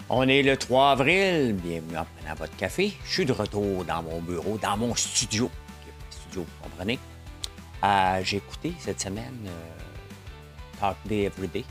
On est le 3 avril. Bienvenue en prenant votre café. Je suis de retour dans mon bureau, dans mon studio. Studio, vous comprenez? J'ai écouté cette semaine Talk Day Everyday.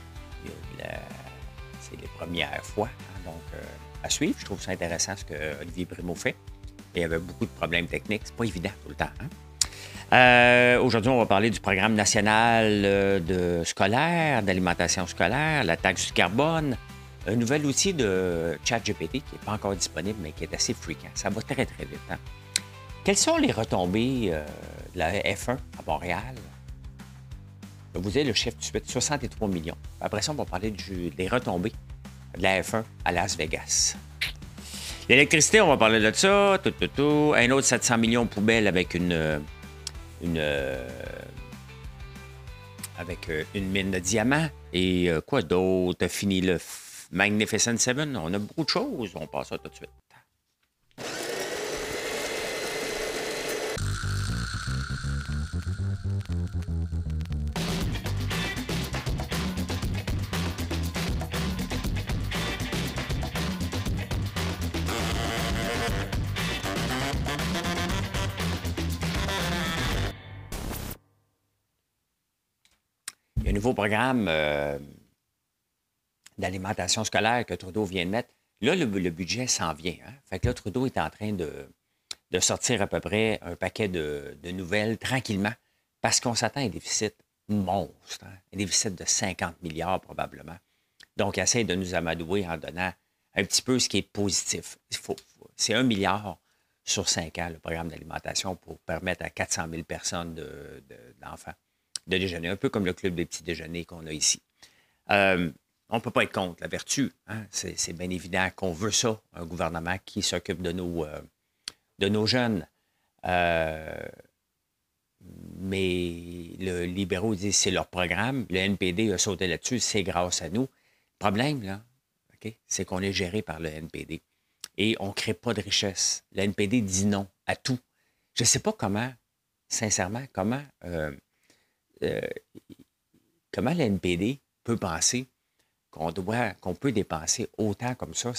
C'est les premières fois. Hein, donc, à suivre. Je trouve ça intéressant ce que Olivier Brémaud fait. Il y avait beaucoup de problèmes techniques. C'est pas évident tout le temps. Hein? Aujourd'hui, on va parler du programme national scolaire, d'alimentation scolaire, la taxe du carbone. Un nouvel outil de ChatGPT qui n'est pas encore disponible, mais qui est assez fréquent. Ça va très, très vite. Hein? Quelles sont les retombées de la F1 à Montréal? Je vais vous dire le chiffre tout de suite, 63 millions. Après ça, on va parler des retombées de la F1 à Las Vegas. L'électricité, on va parler de ça. Un autre 700 millions de poubelles avec une mine de diamants. Et quoi d'autre? Fini le Magnificent Seven. On a beaucoup de choses. On passe ça tout de suite. Il y a un nouveau programme d'alimentation scolaire que Trudeau vient de mettre. Là, le budget s'en vient. Hein? Fait que là, Trudeau est en train de sortir à peu près un paquet de nouvelles tranquillement parce qu'on s'attend à un déficit monstre, hein? Un déficit de 50 milliards probablement. Donc, il essaie de nous amadouer en donnant un petit peu ce qui est positif. C'est 1 milliard sur 5 ans, le programme d'alimentation, pour permettre à 400 000 personnes d'enfants de déjeuner, un peu comme le club des petits déjeuners qu'on a ici. On ne peut pas être contre la vertu. Hein? C'est bien évident qu'on veut ça, un gouvernement qui s'occupe de nos jeunes. Mais les libéraux disent que c'est leur programme. Le NPD a sauté là-dessus, c'est grâce à nous. Le problème, là, okay, c'est qu'on est géré par le NPD. Et on ne crée pas de richesse. Le NPD dit non à tout. Je ne sais pas comment, sincèrement, comment le NPD peut penser qu'on peut dépenser autant comme ça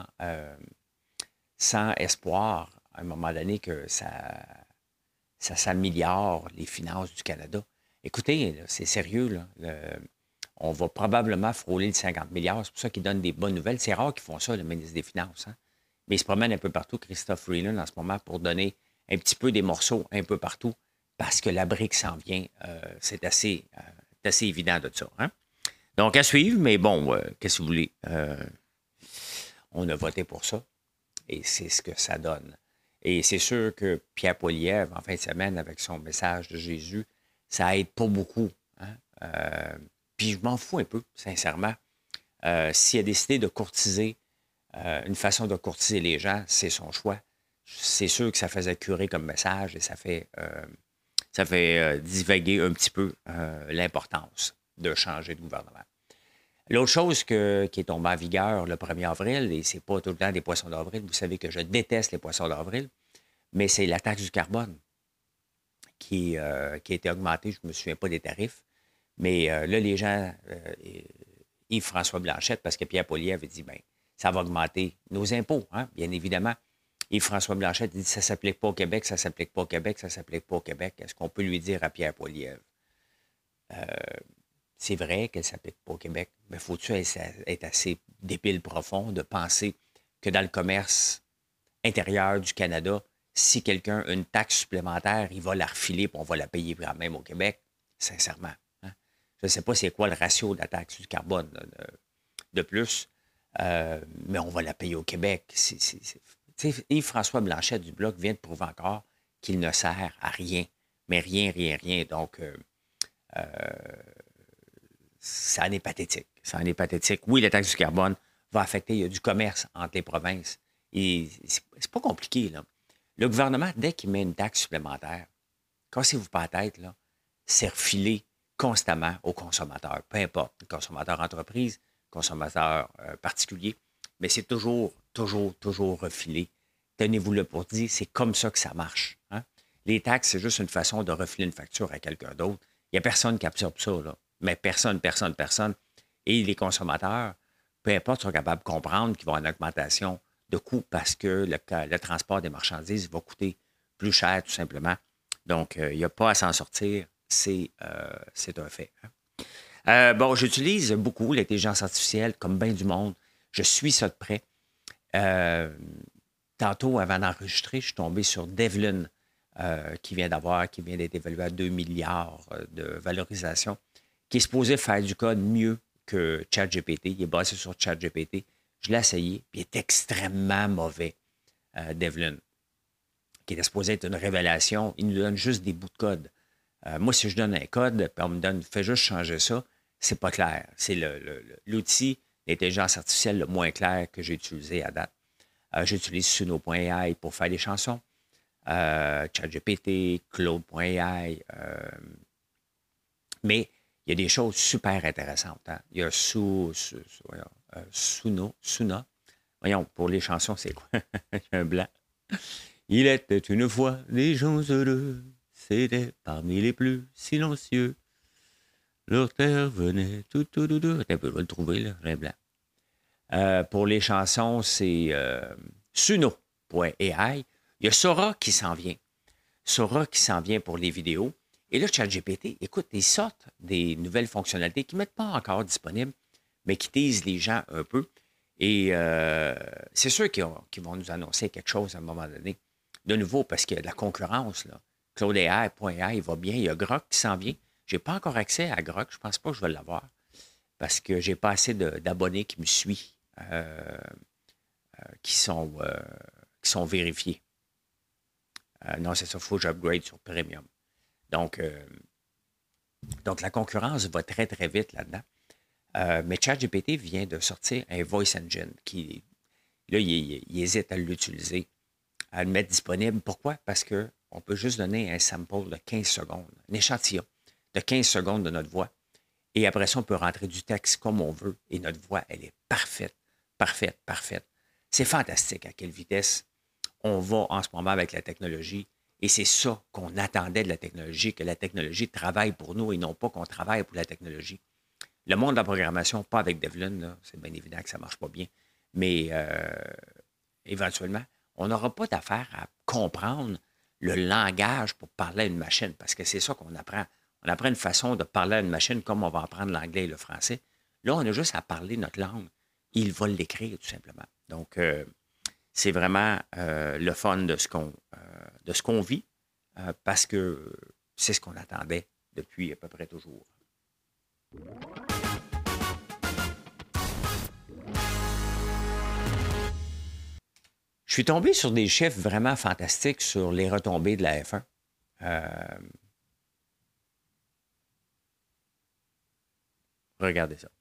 sans espoir à un moment donné que ça s'améliore les finances du Canada. Écoutez, là, c'est sérieux. Là, on va probablement frôler les 50 milliards. C'est pour ça qu'ils donnent des bonnes nouvelles. C'est rare qu'ils font ça, le ministre des Finances. Hein? Mais il se promène un peu partout, Christophe Freeland, en ce moment, pour donner un petit peu des morceaux un peu partout parce que la brique s'en vient. C'est assez évident de ça. Hein? Donc, à suivre, mais bon, qu'est-ce que vous voulez? On a voté pour ça et c'est ce que ça donne. Et c'est sûr que Pierre Poilievre, en fin de semaine, avec son message de Jésus, ça aide pas beaucoup. Hein? Puis je m'en fous un peu, sincèrement. S'il a décidé de courtiser, une façon de courtiser les gens, c'est son choix. C'est sûr que ça faisait curer comme message et ça fait divaguer un petit peu l'importance de changer de gouvernement. L'autre chose qui est tombée en vigueur le 1er avril, et c'est pas tout le temps des poissons d'avril, vous savez que je déteste les poissons d'avril, mais c'est la taxe du carbone qui a été augmentée, je ne me souviens pas des tarifs, mais là, les gens, Yves-François Blanchette, parce que Pierre Poilievre avait dit, bien, ça va augmenter nos impôts, hein, bien évidemment. Yves-François Blanchette dit, ça ne s'applique pas au Québec, ça ne s'applique pas au Québec, ça ne s'applique pas au Québec. Est-ce qu'on peut lui dire à Pierre Poilievre? C'est vrai qu'elle ne s'applique pas au Québec, mais faut-tu être assez débile profond de penser que dans le commerce intérieur du Canada, si quelqu'un a une taxe supplémentaire, il va la refiler et on va la payer quand même au Québec? Sincèrement. Hein? Je ne sais pas c'est quoi le ratio de la taxe du carbone là, de plus, mais on va la payer au Québec. Yves-François Blanchette du Bloc vient de prouver encore qu'il ne sert à rien, mais rien, rien, rien. Donc, ça en est pathétique. Ça en est pathétique. Oui, la taxe du carbone va affecter, il y a du commerce entre les provinces. Et c'est pas compliqué, là. Le gouvernement, dès qu'il met une taxe supplémentaire, cassez-vous pas la tête, là, c'est refilé constamment aux consommateurs. Peu importe, consommateur entreprise, consommateur particulier, mais c'est toujours refilé. Tenez-vous-le pour dire, c'est comme ça que ça marche. Hein? Les taxes, c'est juste une façon de refiler une facture à quelqu'un d'autre. Il n'y a personne qui absorbe ça, là. Mais personne. Et les consommateurs, peu importe, sont capables de comprendre qu'ils vont avoir une augmentation de coûts parce que le transport des marchandises va coûter plus cher, tout simplement. Donc, il n'y a pas à s'en sortir. C'est un fait. Bon, j'utilise beaucoup l'intelligence artificielle, comme bien du monde. Je suis ça de près. Euh, Tantôt, avant d'enregistrer, je suis tombé sur Devlin, qui vient d'être évalué à 2 milliards de valorisation, qui est supposé faire du code mieux que ChatGPT. Il est basé sur ChatGPT. Je l'ai essayé, puis il est extrêmement mauvais, Devlin, qui était supposé être une révélation. Il nous donne juste des bouts de code. Moi, si je donne un code, puis on me donne, fais juste changer ça, c'est pas clair. C'est l'outil d'intelligence artificielle le moins clair que j'ai utilisé à date. J'utilise Suno.ai pour faire des chansons. ChatGPT, Claude.ai. Mais il y a des choses super intéressantes. Hein. Il y a Suna. Voyons, pour les chansons, c'est quoi? J'ai un blanc. Il était une fois des gens heureux. C'était parmi les plus silencieux. Leur terre venait tout. Attends un peu, je vais le trouver, là. J'ai un blanc. Pour les chansons, c'est Suno.ai. Il y a Sora qui s'en vient. Sora qui s'en vient pour les vidéos. Et là, ChatGPT, écoute, ils sortent des nouvelles fonctionnalités qui ne mettent pas encore disponibles, mais qui teasent les gens un peu. Et c'est sûr qu'ils vont nous annoncer quelque chose à un moment donné. De nouveau, parce qu'il y a de la concurrence, là. Claude.ai va bien. Il y a Grok qui s'en vient. Je n'ai pas encore accès à Grok. Je ne pense pas que je vais l'avoir parce que je n'ai pas assez d'abonnés qui me suivent, qui sont vérifiés. Non, c'est ça. Il faut que j'upgrade sur Premium. Donc, la concurrence va très, très vite là-dedans. Mais ChatGPT vient de sortir un Voice Engine qui, là, il hésite à l'utiliser, à le mettre disponible. Pourquoi? Parce qu'on peut juste donner un sample de 15 secondes, un échantillon de 15 secondes de notre voix. Et après ça, on peut rentrer du texte comme on veut. Et notre voix, elle est parfaite, parfaite, parfaite. C'est fantastique à quelle vitesse on va en ce moment avec la technologie. Et c'est ça qu'on attendait de la technologie, que la technologie travaille pour nous et non pas qu'on travaille pour la technologie. Le monde de la programmation, pas avec Devlin, c'est bien évident que ça ne marche pas bien, mais éventuellement, on n'aura pas d'affaire à comprendre le langage pour parler à une machine, parce que c'est ça qu'on apprend. On apprend une façon de parler à une machine comme on va apprendre l'anglais et le français. Là, on a juste à parler notre langue. Il va l'écrire, tout simplement. Donc, c'est vraiment le fun de ce qu'on vit, parce que c'est ce qu'on attendait depuis à peu près toujours. Je suis tombé sur des chiffres vraiment fantastiques sur les retombées de la F1. Regardez ça.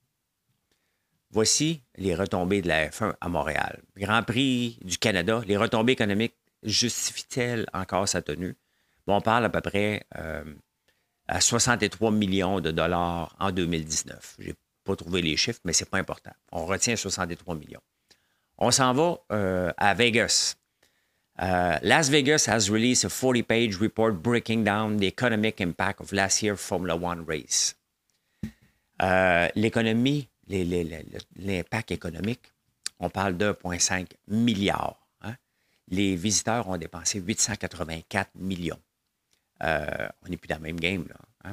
Voici les retombées de la F1 à Montréal. Grand Prix du Canada, les retombées économiques justifient-elles encore sa tenue? Bon, on parle à peu près à 63 millions de dollars en 2019. Je n'ai pas trouvé les chiffres, mais ce n'est pas important. On retient 63 millions. On s'en va à Vegas. Las Vegas has released a 40-page report breaking down the economic impact of last year's Formula One race. L'économie, l'impact économique, on parle de 1,5 milliard. Hein? Les visiteurs ont dépensé 884 millions. On n'est plus dans le même game, là. Hein?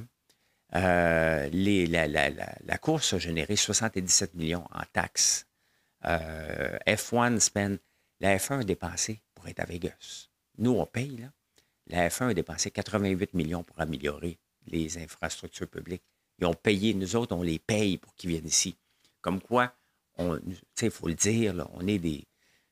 La course a généré 77 millions en taxes. F1 spend. La F1 a dépensé pour être à Vegas. Nous, on paye, là. La F1 a dépensé 88 millions pour améliorer les infrastructures publiques. Ils ont payé, nous autres, on les paye pour qu'ils viennent ici. Comme quoi, il faut le dire, là, on est des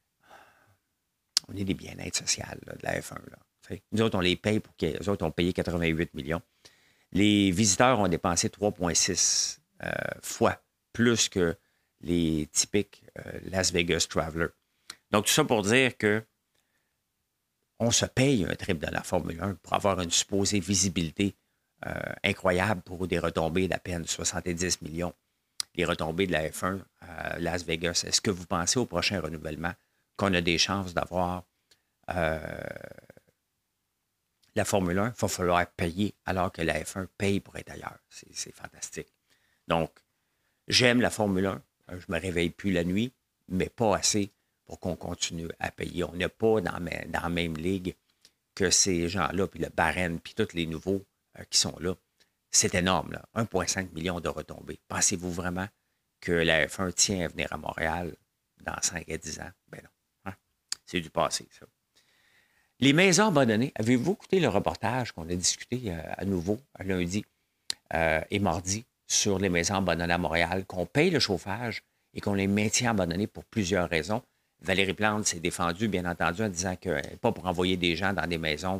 bien-être social là, de la F1. Là. Nous autres, on les paye pour qu'ils les autres ont payé 88 millions. Les visiteurs ont dépensé 3,6 fois plus que les typiques Las Vegas Travelers. Donc, tout ça pour dire que on se paye un trip de la Formule 1 pour avoir une supposée visibilité incroyable pour des retombées d'à peine 70 millions. Les retombées de la F1 à Las Vegas. Est-ce que vous pensez au prochain renouvellement qu'on a des chances d'avoir la Formule 1? Il va falloir payer alors que la F1 paye pour être ailleurs. C'est fantastique. Donc, j'aime la Formule 1. Je me réveille plus la nuit, mais pas assez pour qu'on continue à payer. On n'est pas dans la même ligue que ces gens-là, puis le Barren, puis tous les nouveaux qui sont là. C'est énorme, là. 1,5 million de retombées. Pensez-vous vraiment que la F1 tient à venir à Montréal dans 5 à 10 ans? Ben non. Hein? C'est du passé, ça. Les maisons abandonnées, avez-vous écouté le reportage qu'on a discuté à nouveau lundi et mardi sur les maisons abandonnées à Montréal, qu'on paye le chauffage et qu'on les maintient abandonnées pour plusieurs raisons? Valérie Plante s'est défendue, bien entendu, en disant que pas pour envoyer des gens dans des maisons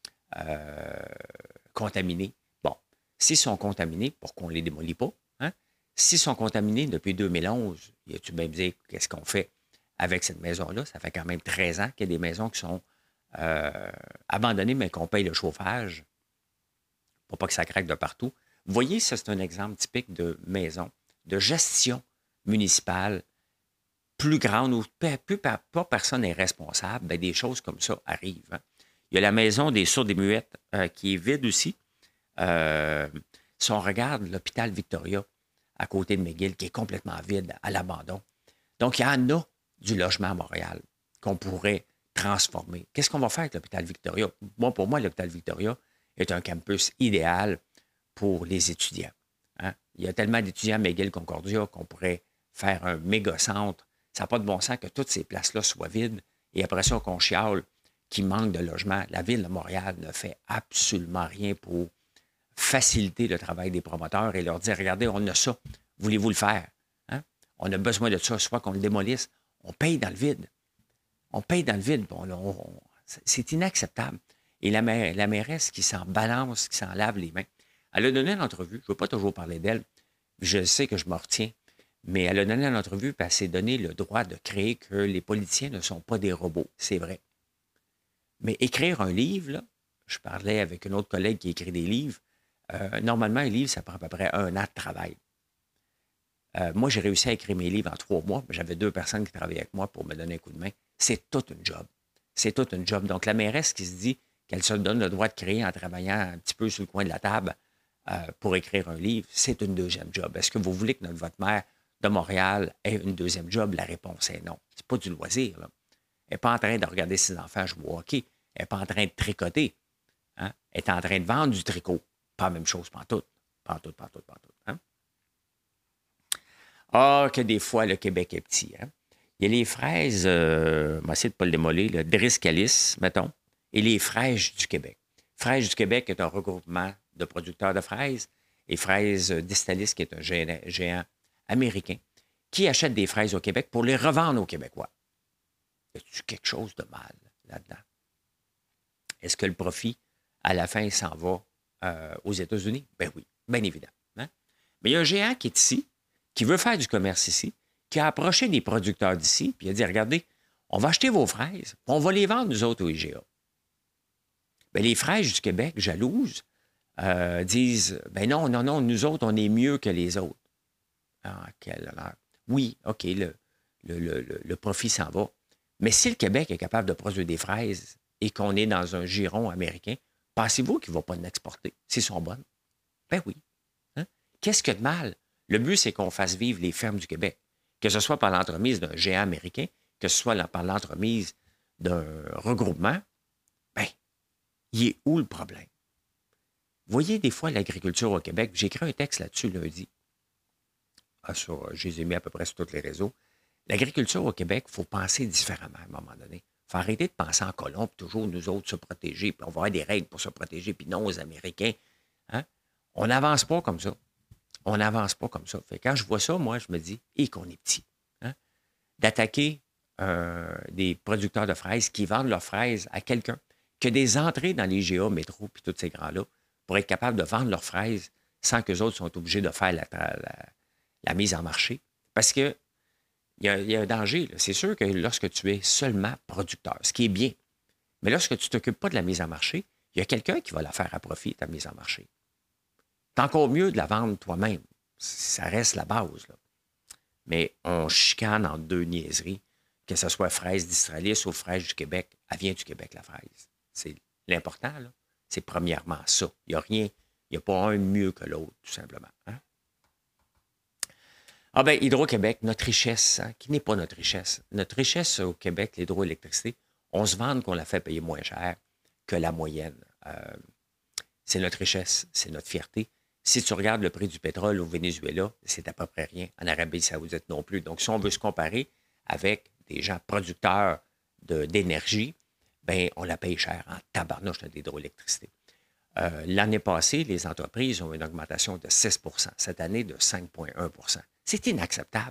contaminés. Bon, s'ils sont contaminés, pourquoi on ne les démolit pas? Hein? S'ils sont contaminés depuis 2011, y a-tu bien dit qu'est-ce qu'on fait avec cette maison-là? Ça fait quand même 13 ans qu'il y a des maisons qui sont abandonnées, mais qu'on paye le chauffage pour pas que ça craque de partout. Vous voyez, ça, c'est un exemple typique de maison, de gestion municipale plus grande où pas personne n'est responsable. Bien, des choses comme ça arrivent. Hein. Il y a la maison des sourds et muettes qui est vide aussi. Si on regarde l'hôpital Victoria à côté de McGill, qui est complètement vide, à l'abandon. Donc, il y en a du logement à Montréal qu'on pourrait transformer. Qu'est-ce qu'on va faire avec l'hôpital Victoria? Moi, pour moi, l'hôpital Victoria est un campus idéal pour les étudiants. Hein? Il y a tellement d'étudiants à McGill Concordia qu'on pourrait faire un méga centre. Ça n'a pas de bon sens que toutes ces places-là soient vides et après ça, qu'on chiale qu'il manque de logement. La Ville de Montréal ne fait absolument rien pour faciliter le travail des promoteurs et leur dire, regardez, on a ça, voulez-vous le faire? Hein? On a besoin de ça, soit qu'on le démolisse. On paye dans le vide. On paye dans le vide. C'est inacceptable. Et la mairesse qui s'en balance, qui s'en lave les mains, elle a donné une entrevue. Je ne veux pas toujours parler d'elle. Je sais que je me retiens. Mais elle a donné une entrevue et elle s'est donné le droit de créer que les politiciens ne sont pas des robots. C'est vrai. Mais écrire un livre, là, je parlais avec une autre collègue qui écrit des livres. Normalement, un livre, ça prend à peu près 1 an de travail. Moi, j'ai réussi à écrire mes livres en 3 mois. J'avais 2 personnes qui travaillaient avec moi pour me donner un coup de main. C'est tout une job. C'est tout une job. Donc, la mairesse qui se dit qu'elle se donne le droit de créer en travaillant un petit peu sur le coin de la table pour écrire un livre, c'est une deuxième job. Est-ce que vous voulez que votre maire de Montréal ait une deuxième job? La réponse est non. C'est pas du loisir, là. Elle n'est pas en train de regarder ses enfants jouer au hockey. Elle n'est pas en train de tricoter. Hein? Elle est en train de vendre du tricot. Pas la même chose, pantoute. Pantoute. Hein? Ah, que des fois, le Québec est petit. Hein? Il y a les fraises, on va essayer de ne pas le démolir, le Driscalis, mettons, et les fraises du Québec. Fraises du Québec est un regroupement de producteurs de fraises et Fraises Distalis, qui est un géant américain, qui achète des fraises au Québec pour les revendre aux Québécois. Y a-t-il quelque chose de mal là-dedans? Est-ce que le profit, à la fin, s'en va aux États-Unis? Ben oui, bien évidemment. Hein? Mais il y a un géant qui est ici, qui veut faire du commerce ici, qui a approché des producteurs d'ici, puis il a dit, regardez, on va acheter vos fraises, puis on va les vendre, nous autres, au IGA. Bien, les fraises du Québec, jalouses, disent, ben non, nous autres, on est mieux que les autres. Ah, quelle horreur. Oui, OK, le profit s'en va. Mais si le Québec est capable de produire des fraises et qu'on est dans un giron américain, pensez-vous qu'il ne va pas l'exporter s'ils sont bonnes? Ben oui. Hein? Qu'est-ce qu'il y a de mal? Le but, c'est qu'on fasse vivre les fermes du Québec, que ce soit par l'entremise d'un géant américain, que ce soit par l'entremise d'un regroupement. Ben, il est où le problème? Vous voyez, des fois, l'agriculture au Québec, j'ai écrit un texte là-dessus lundi. Je les ai mis à peu près sur tous les réseaux. L'agriculture au Québec, il faut penser différemment à un moment donné. Il faut arrêter de penser en colons, puis toujours nous autres se protéger, puis on va avoir des règles pour se protéger, puis non aux Américains. Hein? On n'avance pas comme ça. On n'avance pas comme ça. Fait, quand je vois ça, moi, je me dis, qu'on est petit. Hein? D'attaquer des producteurs de fraises qui vendent leurs fraises à quelqu'un, qui a des entrées dans les GA, métro, puis tous ces grands-là, pour être capable de vendre leurs fraises sans qu'eux autres soient obligés de faire la mise en marché. Parce que il y a un danger. C'est sûr que lorsque tu es seulement producteur, ce qui est bien, mais lorsque tu ne t'occupes pas de la mise en marché, il y a quelqu'un qui va la faire à profit, ta mise en marché. C'est encore mieux de la vendre toi-même. Ça reste la base. Là. Mais on chicane en 2 niaiseries, que ce soit fraise d'Istralis ou fraise du Québec. Elle vient du Québec, la fraise. C'est l'important, là. C'est premièrement ça. Il n'y a rien, il n'y a pas un mieux que l'autre, tout simplement. Hein? Ah bien, Hydro-Québec, notre richesse, hein, qui n'est pas notre richesse. Notre richesse au Québec, l'hydroélectricité, on se vante qu'on la fait payer moins cher que la moyenne. Euh, c'est notre richesse, c'est notre fierté. Si tu regardes le prix du pétrole au Venezuela, c'est à peu près rien. En Arabie saoudite non plus. Donc, si on veut se comparer avec des gens producteurs d'énergie, ben on la paye cher en tabarnouche d'hydroélectricité. L'année passée, les entreprises ont une augmentation de 6 cette année de 5,1 C'est inacceptable.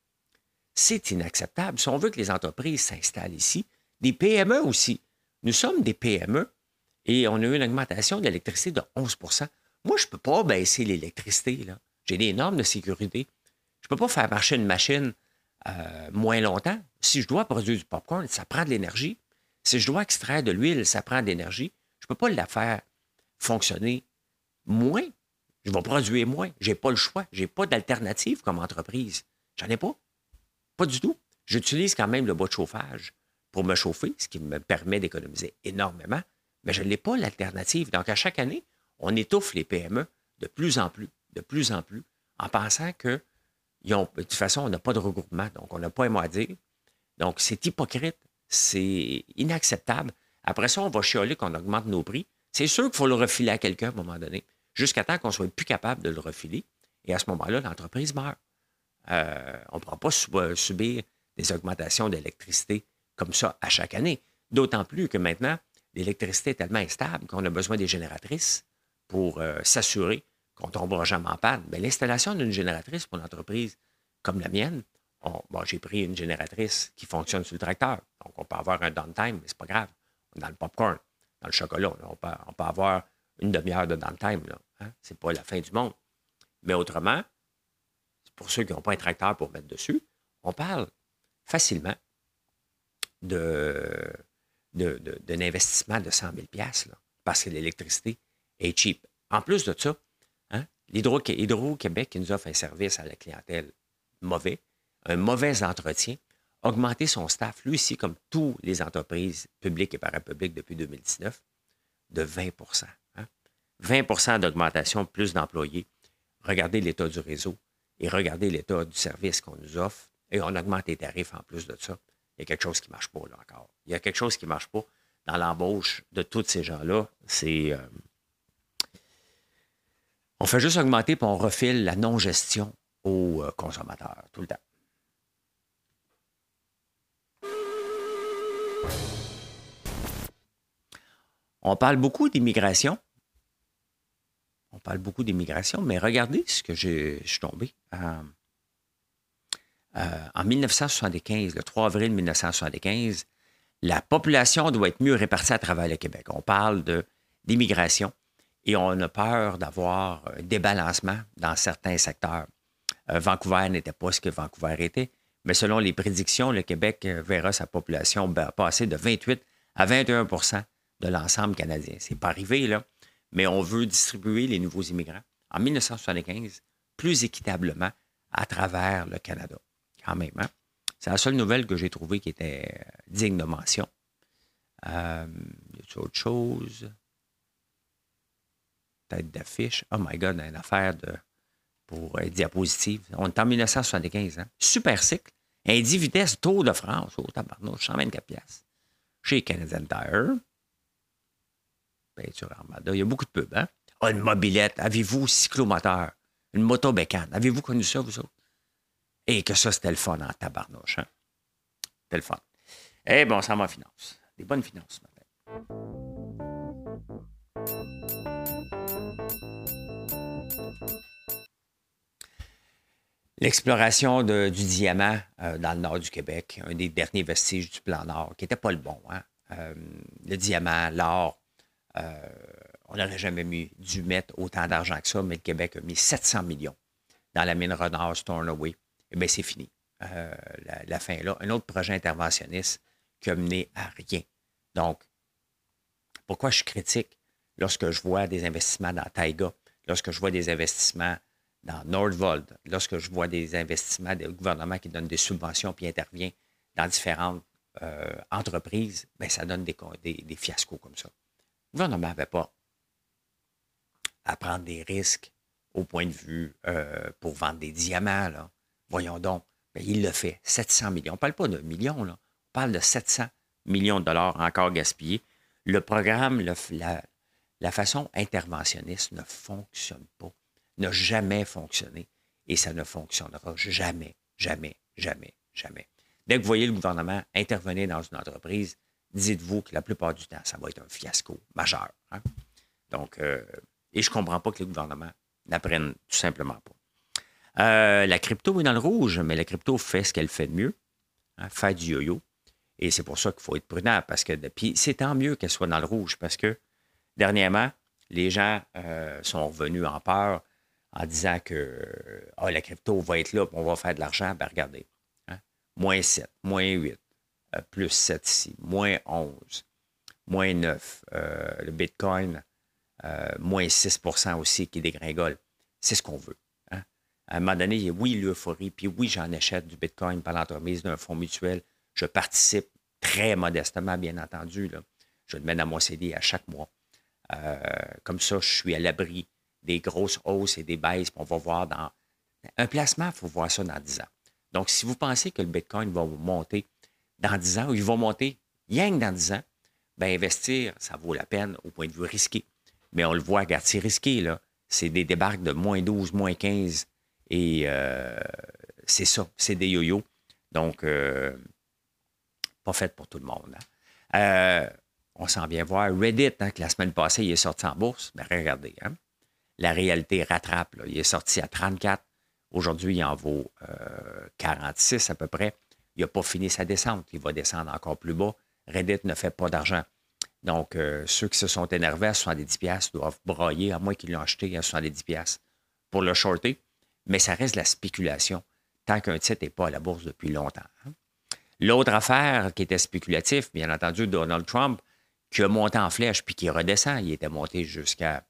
C'est inacceptable. Si on veut que les entreprises s'installent ici, des PME aussi. Nous sommes des PME et on a eu une augmentation de l'électricité de 11 Moi, je ne peux pas baisser l'électricité, là. J'ai des normes de sécurité. Je ne peux pas faire marcher une machine moins longtemps. Si je dois produire du popcorn, ça prend de l'énergie. Si je dois extraire de l'huile, ça prend de l'énergie. Je ne peux pas la faire fonctionner moins. Je vais produire moins. Je n'ai pas le choix. Je n'ai pas d'alternative comme entreprise. J'en ai pas. Pas du tout. J'utilise quand même le bois de chauffage pour me chauffer, ce qui me permet d'économiser énormément, mais je n'ai pas l'alternative. Donc, à chaque année, on étouffe les PME de plus en plus, en pensant que de toute façon, on n'a pas de regroupement, donc on n'a pas un mot à dire. Donc, c'est hypocrite, c'est inacceptable. Après ça, on va chialer qu'on augmente nos prix. C'est sûr qu'il faut le refiler à quelqu'un à un moment donné, jusqu'à temps qu'on ne soit plus capable de le refiler. Et à ce moment-là, l'entreprise meurt. On ne pourra pas subir des augmentations d'électricité comme ça à chaque année. D'autant plus que maintenant, l'électricité est tellement instable qu'on a besoin des génératrices pour s'assurer qu'on ne tombera jamais en panne. Mais l'installation d'une génératrice pour une entreprise comme la mienne, j'ai pris une génératrice qui fonctionne sur le tracteur. Donc, on peut avoir un downtime, mais ce n'est pas grave. Dans le popcorn, dans le chocolat, là, on peut avoir une demi-heure de downtime. Hein? Ce n'est pas la fin du monde. Mais autrement, pour ceux qui n'ont pas un tracteur pour mettre dessus, on parle facilement d'un investissement de 100 000 là, parce que l'électricité est cheap. En plus de ça, hein, Hydro-Québec qui nous offre un service à la clientèle mauvais, un mauvais entretien, augmenter son staff, lui aussi, comme toutes les entreprises publiques et parapubliques depuis 2019, de 20 hein. 20 d'augmentation, plus d'employés. Regardez l'état du réseau et regardez l'état du service qu'on nous offre et on augmente les tarifs en plus de ça. Il y a quelque chose qui ne marche pas là encore. Il y a quelque chose qui ne marche pas dans l'embauche de tous ces gens-là. On fait juste augmenter puis on refile la non-gestion aux consommateurs tout le temps. On parle beaucoup d'immigration. Mais regardez ce que je suis tombé. En 1975, le 3 avril 1975, la population doit être mieux répartie à travers le Québec. On parle d'immigration et on a peur d'avoir un débalancement dans certains secteurs. Vancouver n'était pas ce que Vancouver était, mais selon les prédictions, le Québec verra sa population passer de 28 à 21 de l'ensemble canadien. C'est pas arrivé, là, mais on veut distribuer les nouveaux immigrants en 1975 plus équitablement à travers le Canada. Quand même, hein? C'est la seule nouvelle que j'ai trouvée qui était digne de mention. Y a autre chose? Tête d'affiche. Oh my God, une affaire pour diapositive. On est en 1975. Hein? Super cycle. Un 10 vitesses Tour de France. Oh, tabarnouche, 124 piastres. Chez Canadian Tire. Peinture Armada. Il y a beaucoup de pubs. Hein? Ah, une mobilette. Avez-vous cyclomoteur? Une moto bécane. Avez-vous connu ça, vous autres? Et que ça, c'était le fun en tabarnouche. Hein? C'était le fun. Eh bien, on s'en va en finance. Des bonnes finances ce matin. L'exploration du diamant dans le nord du Québec, un des derniers vestiges du plan Nord, qui n'était pas le bon. Hein? Le diamant, l'or, on n'aurait jamais dû mettre autant d'argent que ça, mais le Québec a mis 700 millions dans la mine Renard Stornoway. Eh bien, c'est fini. La fin est là. Un autre projet interventionniste qui a mené à rien. Donc, pourquoi je suis critique lorsque je vois des investissements dans Taiga, lorsque je vois des investissements dans Nordvolt, lorsque je vois des investissements des gouvernements qui donnent des subventions puis intervient dans différentes entreprises, bien, ça donne des fiascos comme ça. Le gouvernement n'avait pas à prendre des risques au point de vue pour vendre des diamants. Là. Voyons donc. Bien, il le fait. 700 millions. On ne parle pas de millions, là. On parle de 700 millions de dollars encore gaspillés. Le programme, la façon interventionniste ne fonctionne pas, n'a jamais fonctionné et ça ne fonctionnera jamais, jamais, jamais, jamais. Dès que vous voyez le gouvernement intervenir dans une entreprise, dites-vous que la plupart du temps, ça va être un fiasco majeur. Hein? Donc, et je ne comprends pas que le gouvernement n'apprenne tout simplement pas. La crypto est dans le rouge, mais la crypto fait ce qu'elle fait de mieux, hein, faire du yo-yo. Et c'est pour ça qu'il faut être prudent, parce que puis c'est tant mieux qu'elle soit dans le rouge, parce que dernièrement, les gens sont revenus en peur en disant que la crypto va être là, on va faire de l'argent. Ben regardez, hein, moins 7, moins 8, plus 7 ici, moins 11, moins 9, le Bitcoin, moins 6 aussi qui dégringole. C'est ce qu'on veut. Hein. À un moment donné, oui, l'euphorie, puis oui, j'en achète du Bitcoin par l'entremise d'un fonds mutuel. Je participe très modestement, bien entendu. Là. Je le mets dans mon CD à chaque mois. Comme ça, je suis à l'abri des grosses hausses et des baisses. On va voir dans un placement, il faut voir ça dans 10 ans. Donc, si vous pensez que le Bitcoin va monter dans 10 ans ou il va monter rien que dans 10 ans, bien, investir, ça vaut la peine au point de vue risqué. Mais on le voit, regarde, c'est risqué, là. C'est des débarques de moins 12, moins 15 et c'est ça, c'est des yo-yo. Donc, pas fait pour tout le monde. Hein. On s'en vient voir Reddit, hein, que la semaine passée, il est sorti en bourse. Ben, regardez, hein, la réalité rattrape. Là. Il est sorti à 34. Aujourd'hui, il en vaut 46 à peu près. Il n'a pas fini sa descente. Il va descendre encore plus bas. Reddit ne fait pas d'argent. Donc, ceux qui se sont énervés à 70$ doivent broyer, à moins qu'ils l'ont acheté à 70$ pour le shorter. Mais ça reste de la spéculation tant qu'un titre n'est pas à la bourse depuis longtemps. Hein. L'autre affaire qui était spéculative, bien entendu, Donald Trump, qui a monté en flèche puis qui redescend. Il était monté jusqu'à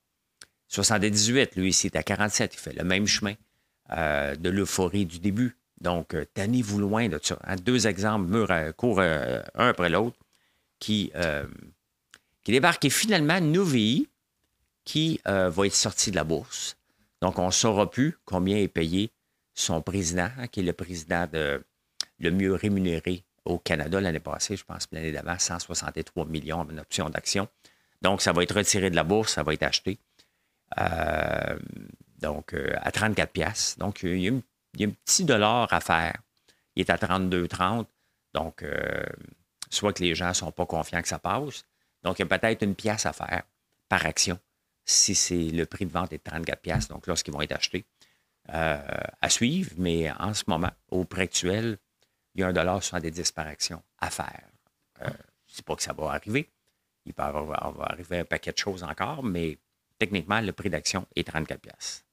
78. Lui, ici, est à 47. Il fait le même chemin de l'euphorie du début. Donc, tenez-vous loin de ça. Hein. Deux exemples courent un après l'autre qui débarquent. Et finalement, Nouvei, qui va être sorti de la bourse. Donc, on ne saura plus combien est payé son président, hein, qui est le président le mieux rémunéré au Canada l'année passée, je pense, l'année d'avant, 163 millions en option d'action. Donc, ça va être retiré de la bourse, ça va être acheté. À 34$. Donc, il y a un petit dollar à faire. Il est à 32,30. Donc, soit que les gens ne sont pas confiants que ça passe. Donc, il y a peut-être une pièce à faire par action si c'est le prix de vente est de 34$. Donc, lorsqu'ils vont être achetés. À suivre, mais en ce moment, au prix actuel, il y a 1,70$ par action à faire. Je ne dis pas que ça va arriver. Il va arriver un paquet de choses encore, mais techniquement, le prix d'action est 34$.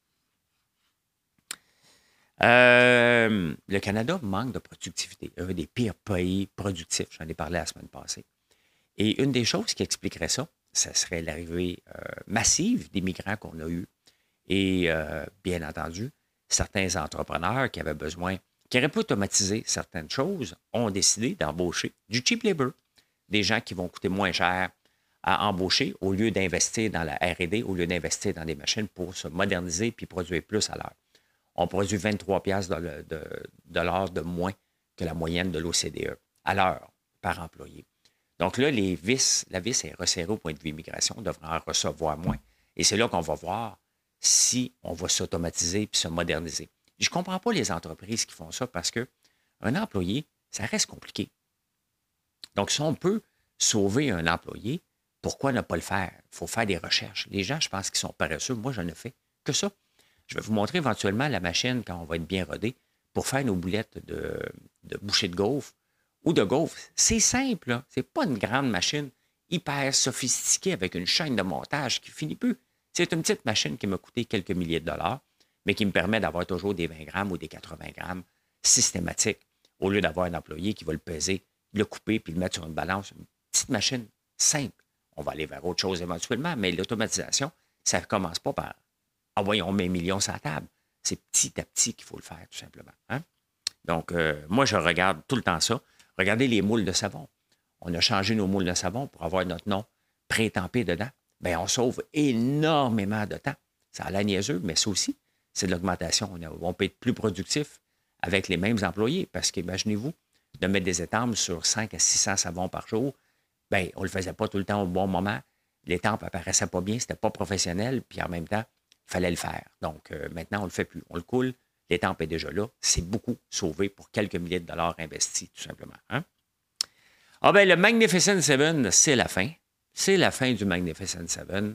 Le Canada manque de productivité. Un des pires pays productifs. J'en ai parlé la semaine passée. Et une des choses qui expliquerait ça, ce serait l'arrivée massive des migrants qu'on a eus. Et bien entendu, certains entrepreneurs qui avaient besoin, qui auraient pu automatiser certaines choses, ont décidé d'embaucher du cheap labor. Des gens qui vont coûter moins cher à embaucher au lieu d'investir dans la R&D, au lieu d'investir dans des machines pour se moderniser puis produire plus à l'heure. On produit 23$ de moins que la moyenne de l'OCDE à l'heure par employé. Donc là, la vis est resserrée au point de vue immigration. On devrait en recevoir moins. Et c'est là qu'on va voir si on va s'automatiser puis se moderniser. Je ne comprends pas les entreprises qui font ça parce qu'un employé, ça reste compliqué. Donc, si on peut sauver un employé, pourquoi ne pas le faire? Il faut faire des recherches. Les gens, je pense qu'ils sont paresseux. Moi, je ne fais que ça. Je vais vous montrer éventuellement la machine quand on va être bien rodé pour faire nos boulettes de bouchée de gaufre ou de gaufre. C'est simple. Ce n'est pas une grande machine hyper sophistiquée avec une chaîne de montage qui finit plus. C'est une petite machine qui m'a coûté quelques milliers de dollars, mais qui me permet d'avoir toujours des 20 grammes ou des 80 grammes systématiques au lieu d'avoir un employé qui va le peser, le couper puis le mettre sur une balance. Une petite machine simple. On va aller vers autre chose éventuellement, mais l'automatisation, ça ne commence pas par « Ah oui, on met 1 million sur la table ». C'est petit à petit qu'il faut le faire, tout simplement. Hein? Donc, moi, je regarde tout le temps ça. Regardez les moules de savon. On a changé nos moules de savon pour avoir notre nom préétampé dedans. Bien, on sauve énormément de temps. Ça a l'air niaiseux, mais ça aussi, c'est de l'augmentation. On peut être plus productif avec les mêmes employés. Parce qu'imaginez-vous, de mettre des étampes sur 5 à 600 savons par jour, bien, on ne le faisait pas tout le temps au bon moment. L'étampe apparaissait pas bien, c'était pas professionnel, puis en même temps, il fallait le faire. Donc, maintenant, on ne le fait plus. On le coule, l'étampe est déjà là. C'est beaucoup sauvé pour quelques milliers de dollars investis, tout simplement. Hein? Ah ben, le Magnificent Seven, c'est la fin. C'est la fin du Magnificent Seven.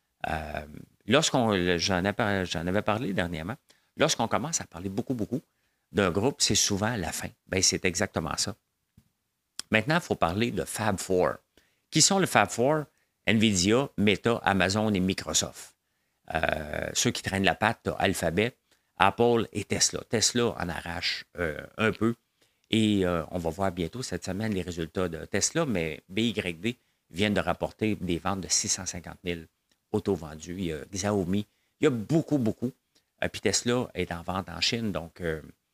J'en avais parlé dernièrement, lorsqu'on commence à parler beaucoup d'un groupe, c'est souvent la fin. Ben, c'est exactement ça. Maintenant, il faut parler de Fab Four. Qui sont le Fab Four? NVIDIA, Meta, Amazon et Microsoft. Ceux qui traînent la patte, Alphabet, Apple et Tesla. Tesla en arrache un peu. Et on va voir bientôt cette semaine les résultats de Tesla, mais BYD viennent de rapporter des ventes de 650 000 autos vendues. Il y a Xiaomi. Il y a beaucoup. Puis Tesla est en vente en Chine, donc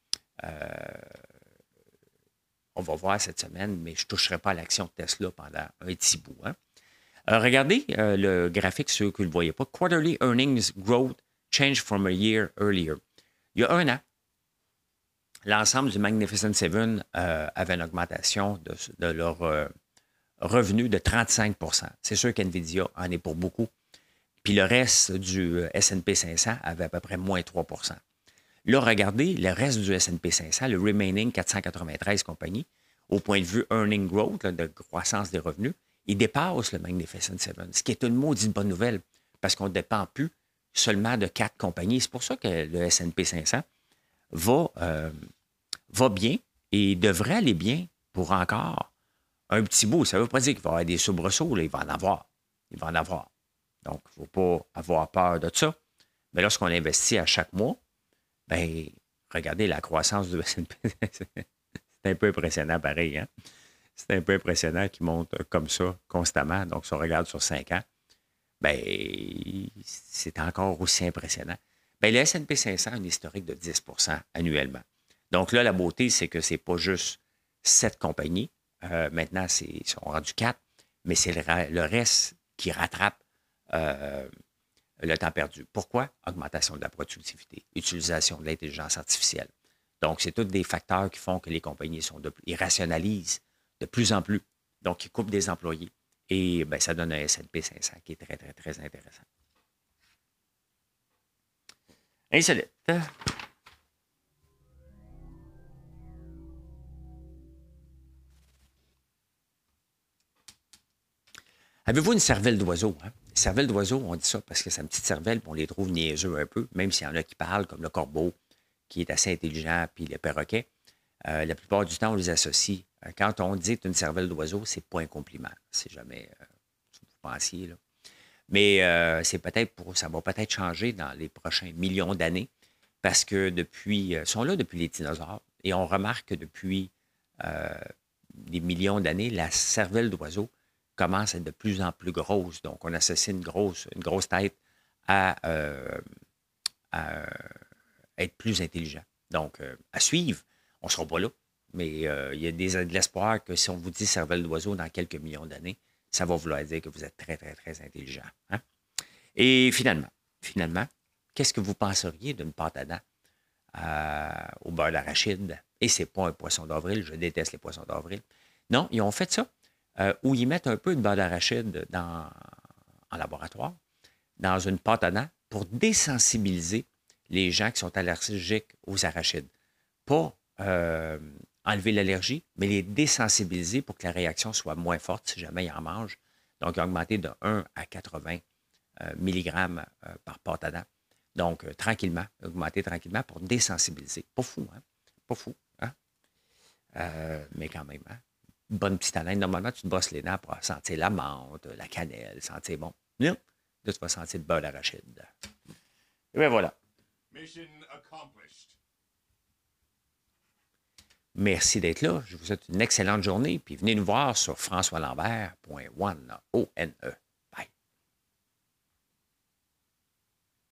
on va voir cette semaine, mais je ne toucherai pas à l'action de Tesla pendant un petit bout. Hein. Regardez le graphique, ceux qui ne le voyaient pas. Quarterly earnings growth change from a year earlier. Il y a un an, l'ensemble du Magnificent Seven avait une augmentation de leur revenu de 35 %. C'est sûr qu'NVIDIA en est pour beaucoup. Puis le reste du S&P 500 avait à peu près moins 3 %. Là, regardez, le reste du S&P 500, le remaining 493 compagnies, au point de vue earning growth, là, de croissance des revenus, il dépasse le Magnificent Seven, ce qui est une maudite bonne nouvelle, parce qu'on ne dépend plus seulement de 4 compagnies. C'est pour ça que le S&P 500 va bien et devrait aller bien pour encore un petit bout. Ça ne veut pas dire qu'il va y avoir des soubresauts, là, il va en avoir. Il va en avoir. Donc, il ne faut pas avoir peur de ça. Mais lorsqu'on investit à chaque mois, bien, regardez la croissance du S&P. C'est un peu impressionnant pareil. Hein? C'est un peu impressionnant qu'il monte comme ça constamment. Donc, si on regarde sur 5 ans, bien, c'est encore aussi impressionnant. Bien, le S&P 500 a une historique de 10 % annuellement. Donc là, la beauté, c'est que ce n'est pas juste 7 compagnies. Maintenant, ils sont rendus 4, mais c'est le reste qui rattrape le temps perdu. Pourquoi? Augmentation de la productivité, utilisation de l'intelligence artificielle. Donc, c'est tous des facteurs qui font que les compagnies ils rationalisent de plus en plus. Donc, ils coupent des employés. Et bien, ça donne un S&P 500 qui est très, très, très intéressant. Insolite. Avez-vous une cervelle d'oiseau? Hein? Cervelle d'oiseau, on dit ça parce que c'est une petite cervelle, puis on les trouve niaiseux un peu, même s'il y en a qui parlent, comme le corbeau, qui est assez intelligent, puis le perroquet. La plupart du temps, on les associe. Quand on dit une cervelle d'oiseau, c'est pas un compliment. C'est jamais ce que vous pensiez. Là. Mais ça va peut-être changer dans les prochains millions d'années parce que ils sont là depuis les dinosaures et on remarque que depuis des millions d'années, la cervelle d'oiseau commence à être de plus en plus grosse. Donc, on associe une grosse tête à être plus intelligent. Donc, à suivre, on ne sera pas là, mais il y a de l'espoir que si on vous dit cervelle d'oiseau dans quelques millions d'années, ça va vouloir dire que vous êtes très, très, très intelligent. Hein? Et finalement, qu'est-ce que vous penseriez d'une pâte à dents au beurre d'arachide? Et ce n'est pas un poisson d'avril, je déteste les poissons d'avril. Non, ils ont fait ça, où ils mettent un peu de beurre d'arachide en laboratoire, dans une pâte à dents, pour désensibiliser les gens qui sont allergiques aux arachides. Pas enlever l'allergie, mais les désensibiliser pour que la réaction soit moins forte si jamais ils en mangent. Donc, augmenter de 1 à 80 mg par pâte à dents. Donc, augmenter tranquillement pour désensibiliser. Pas fou, hein? Pas fou, hein? Mais quand même, hein? Bonne petite haleine. Normalement, tu te brosses les dents pour sentir la menthe, la cannelle, sentir bon. Non, là, tu vas sentir le beurre d'arachide. Et bien voilà. Mission accomplished. Merci d'être là. Je vous souhaite une excellente journée. Puis venez nous voir sur françoislambert.one.